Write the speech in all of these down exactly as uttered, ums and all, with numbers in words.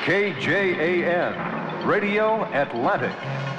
K J A N, Radio Atlantic.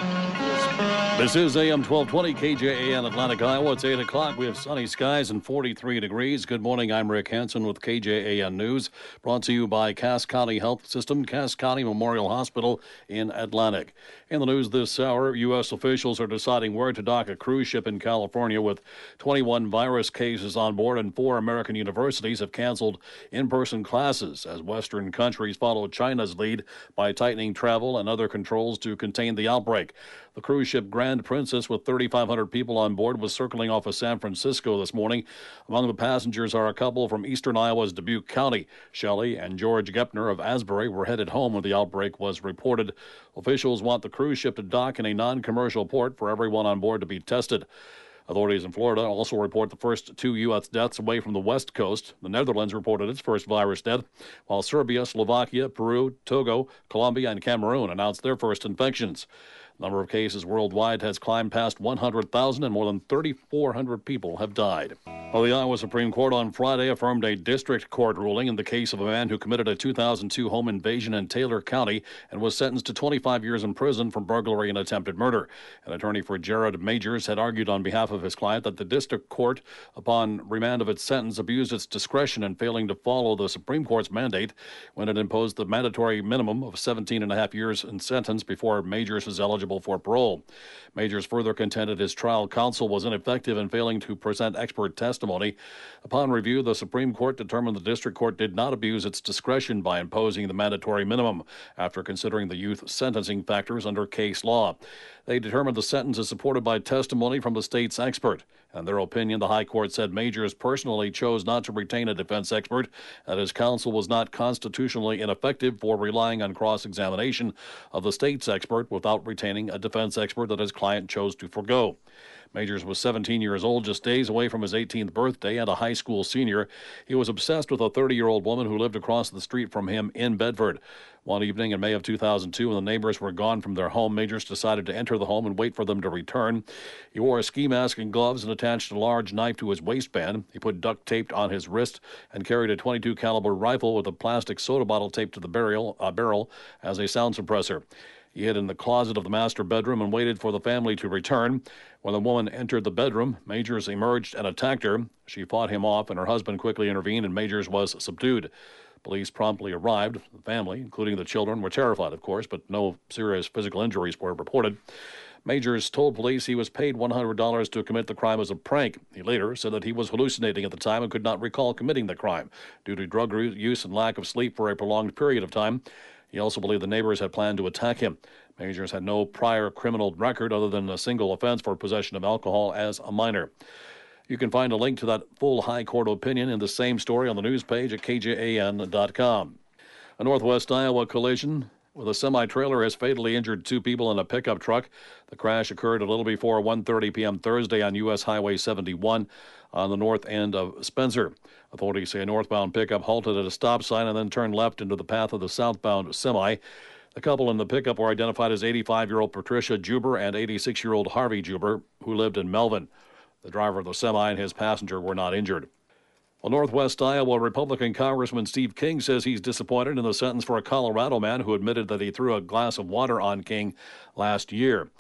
This is A M twelve twenty K J A N Atlantic, Iowa. It's eight o'clock. We have sunny skies and forty-three degrees. Good morning. I'm Rick Hansen with K J A N News, brought to you by Cass County Health System, Cass County Memorial Hospital in Atlantic. In the news this hour, U S officials are deciding where to dock a cruise ship in California with twenty-one virus cases on board, and four American universities have canceled in-person classes as Western countries follow China's lead by tightening travel and other controls to contain the outbreak. The cruise ship Grand Princess, with thirty-five hundred people on board, was circling off of San Francisco this morning. Among the passengers are a couple from eastern Iowa's Dubuque County. Shelley and George Gepner of Asbury were headed home when the outbreak was reported. Officials want the cruise ship to dock in a non-commercial port for everyone on board to be tested. Authorities in Florida also report the first two U S deaths away from the West Coast. The Netherlands reported its first virus death, while Serbia, Slovakia, Peru, Togo, Colombia, and Cameroon announced their first infections. The number of cases worldwide has climbed past one hundred thousand, and more than thirty-four hundred people have died. Well, the Iowa Supreme Court on Friday affirmed a district court ruling in the case of a man who committed a two thousand two home invasion in Taylor County and was sentenced to twenty-five years in prison for burglary and attempted murder. An attorney for Jared Majors had argued on behalf of his client that the district court, upon remand of its sentence, abused its discretion in failing to follow the Supreme Court's mandate when it imposed the mandatory minimum of seventeen and a half years in sentence before Majors is eligible for parole. Majors further contended his trial counsel was ineffective in failing to present expert testimony. Upon review, the Supreme Court determined the district court did not abuse its discretion by imposing the mandatory minimum after considering the youth sentencing factors under case law. They determined the sentence is supported by testimony from the state's expert. In their opinion, the High Court said Majors personally chose not to retain a defense expert, and his counsel was not constitutionally ineffective for relying on cross-examination of the state's expert without retaining a defense expert that his client chose to forgo. Majors was seventeen years old, just days away from his eighteenth birthday, and a high school senior. He was obsessed with a thirty-year-old woman who lived across the street from him in Bedford. One evening in May of two thousand two, when the neighbors were gone from their home, Majors decided to enter the home and wait for them to return. He wore a ski mask and gloves and attached a large knife to his waistband. He put duct tape on his wrist and carried a twenty-two caliber rifle with a plastic soda bottle taped to the barrel, uh, barrel as a sound suppressor. He hid in the closet of the master bedroom and waited for the family to return. When the woman entered the bedroom, Majors emerged and attacked her. She fought him off, and her husband quickly intervened, and Majors was subdued. Police promptly arrived. The family, including the children, were terrified, of course, but no serious physical injuries were reported. Majors told police he was paid one hundred dollars to commit the crime as a prank. He later said that he was hallucinating at the time and could not recall committing the crime due to drug use and lack of sleep for a prolonged period of time. He also believed the neighbors had planned to attack him. Majors had no prior criminal record other than a single offense for possession of alcohol as a minor. You can find a link to that full High Court opinion in the same story on the news page at K J A N dot com. A Northwest Iowa collision with a semi-trailer has fatally injured two people in a pickup truck. The crash occurred a little before one thirty p.m. Thursday on U S Highway seventy-one on the north end of Spencer. Authorities say a northbound pickup halted at a stop sign and then turned left into the path of the southbound semi. The couple in the pickup were identified as eighty-five-year-old Patricia Juber and eighty-six-year-old Harvey Juber, who lived in Melvin. The driver of the semi and his passenger were not injured. Well, Northwest Iowa Republican Congressman Steve King says he's disappointed in the sentence for a Colorado man who admitted that he threw a glass of water on King last year.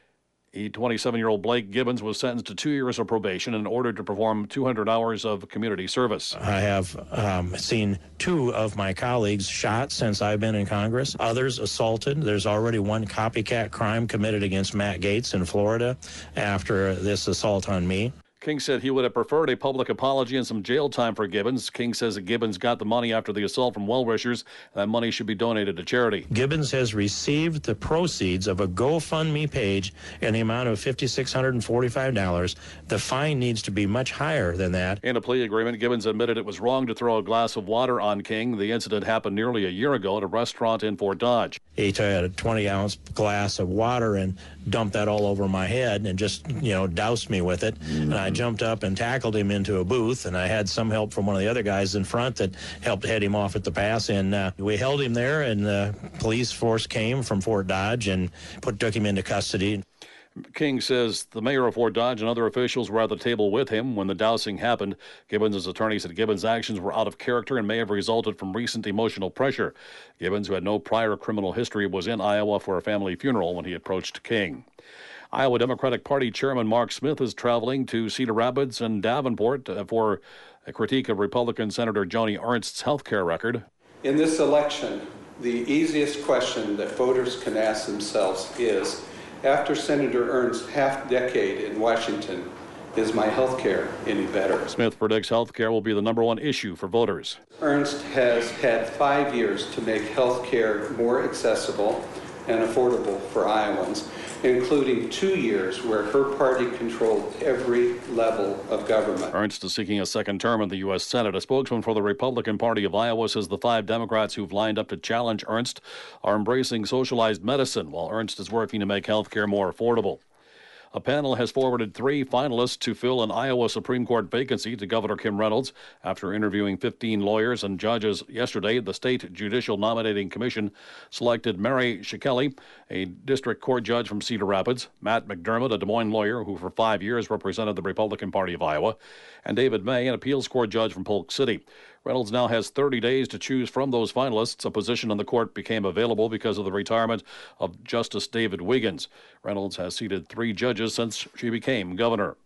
The twenty-seven-year-old Blake Gibbons was sentenced to two years of probation and ordered to perform two hundred hours of community service. I have um, seen two of my colleagues shot since I've been in Congress, others assaulted. There's already one copycat crime committed against Matt Gaetz in Florida after this assault on me. King said he would have preferred a public apology and some jail time for Gibbons. King says that Gibbons got the money after the assault from well-wishers, and that money should be donated to charity. Gibbons has received the proceeds of a GoFundMe page in the amount of five thousand six hundred forty-five dollars. The fine needs to be much higher than that. In a plea agreement, Gibbons admitted it was wrong to throw a glass of water on King. The incident happened nearly a year ago at a restaurant in Fort Dodge. He took a twenty-ounce glass of water and dumped that all over my head and just, you know, doused me with it. Mm-hmm. And I jumped up and tackled him into a booth, and I had some help from one of the other guys in front that helped head him off at the pass, and uh, we held him there, and the police force came from Fort Dodge and put took him into custody. King says the mayor of Fort Dodge and other officials were at the table with him when the dousing happened. Gibbons' attorney said Gibbons' actions were out of character and may have resulted from recent emotional pressure. Gibbons, who had no prior criminal history, was in Iowa for a family funeral when he approached King. Iowa Democratic Party Chairman Mark Smith is traveling to Cedar Rapids and Davenport for a critique of Republican Senator Joni Ernst's health care record. In this election, the easiest question that voters can ask themselves is, after Senator Ernst's half-decade in Washington, is my health care any better? Smith predicts health care will be the number one issue for voters. Ernst has had five years to make health care more accessible and affordable for Iowans, including two years where her party controlled every level of government. Ernst is seeking a second term in the U S Senate. A spokesman for the Republican Party of Iowa says the five Democrats who've lined up to challenge Ernst are embracing socialized medicine, while Ernst is working to make health care more affordable. A panel has forwarded three finalists to fill an Iowa Supreme Court vacancy to Governor Kim Reynolds. After interviewing fifteen lawyers and judges yesterday, the State Judicial Nominating Commission selected Mary Shikeli, a district court judge from Cedar Rapids, Matt McDermott, a Des Moines lawyer who for five years represented the Republican Party of Iowa, and David May, an appeals court judge from Polk City. Reynolds now has thirty days to choose from those finalists. A position on the court became available because of the retirement of Justice David Wiggins. Reynolds has seated three judges since she became governor.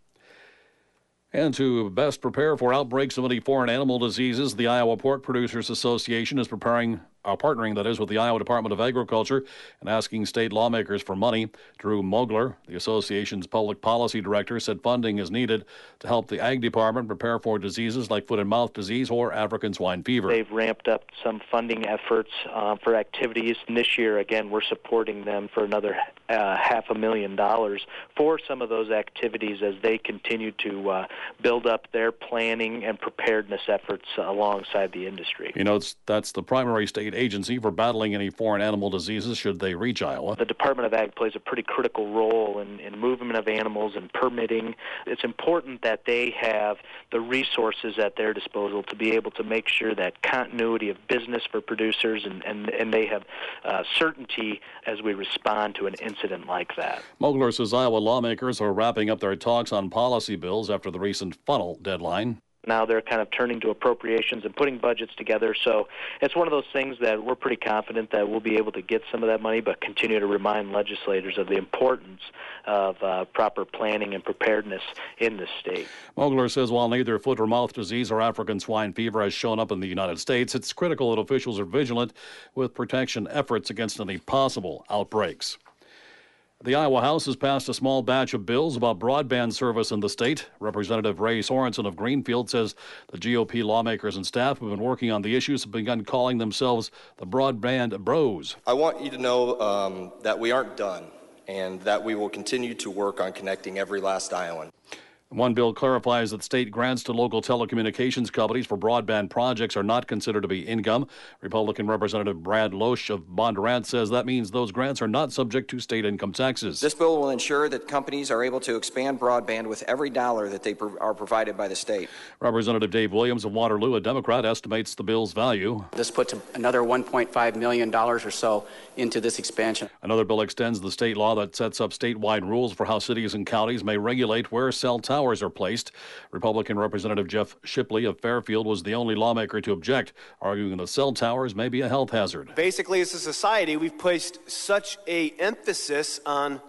And to best prepare for outbreaks of any foreign animal diseases, the Iowa Pork Producers Association is preparing, uh, partnering, that is, with the Iowa Department of Agriculture and asking state lawmakers for money. Drew Mogler, the association's public policy director, said funding is needed to help the Ag Department prepare for diseases like foot and mouth disease or African swine fever. They've ramped up some funding efforts uh, for activities. And this year, again, we're supporting them for another uh, half a million dollars for some of those activities as they continue to uh, build up their planning and preparedness efforts alongside the industry. You know, it's, that's the primary state agency for battling any foreign animal diseases should they reach Iowa. The Department of Ag plays a pretty critical role in, in movement of animals and permitting. It's important that they have the resources at their disposal to be able to make sure that continuity of business for producers and, and, and they have uh, certainty as we respond to an incident like that. Mogler says Iowa lawmakers are wrapping up their talks on policy bills after the recent funnel deadline. Now they're kind of turning to appropriations and putting budgets together. So it's one of those things that we're pretty confident that we'll be able to get some of that money, but continue to remind legislators of the importance of uh, proper planning and preparedness in the state. Mogler says while neither foot or mouth disease or African swine fever has shown up in the United States, it's critical that officials are vigilant with protection efforts against any possible outbreaks. The Iowa House has passed a small batch of bills about broadband service in the state. Representative Ray Sorensen of Greenfield says the G O P lawmakers and staff who have been working on the issues have begun calling themselves the broadband bros. I want you to know um, that we aren't done and that we will continue to work on connecting every last Iowan. One bill clarifies that state grants to local telecommunications companies for broadband projects are not considered to be income. Republican Representative Brad Loesch of Bondurant says that means those grants are not subject to state income taxes. This bill will ensure that companies are able to expand broadband with every dollar that they pro- are provided by the state. Representative Dave Williams of Waterloo, a Democrat, estimates the bill's value. This puts another one point five million dollars or so into this expansion. Another bill extends the state law that sets up statewide rules for how cities and counties may regulate where cell towers Towers are placed. Republican Representative Jeff Shipley of Fairfield was the only lawmaker to object, arguing that cell towers may be a health hazard. Basically, as a society, we've placed such a emphasis on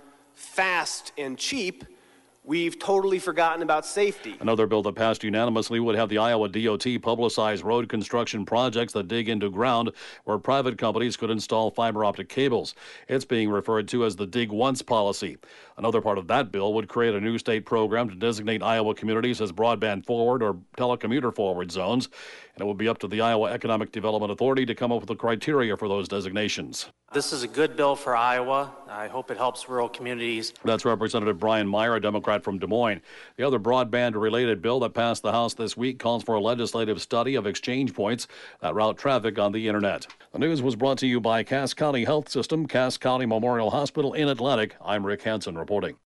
fast and cheap, we've totally forgotten about safety. Another bill that passed unanimously would have the Iowa D O T publicize road construction projects that dig into ground where private companies could install fiber optic cables. It's being referred to as the Dig Once policy. Another part of that bill would create a new state program to designate Iowa communities as broadband forward or telecommuter forward zones, and it would be up to the Iowa Economic Development Authority to come up with the criteria for those designations. This is a good bill for Iowa. I hope it helps rural communities. That's Representative Brian Meyer, a Democrat from Des Moines. The other broadband-related bill that passed the House this week calls for a legislative study of exchange points that route traffic on the Internet. The news was brought to you by Cass County Health System, Cass County Memorial Hospital in Atlantic. I'm Rick Hansen reporting.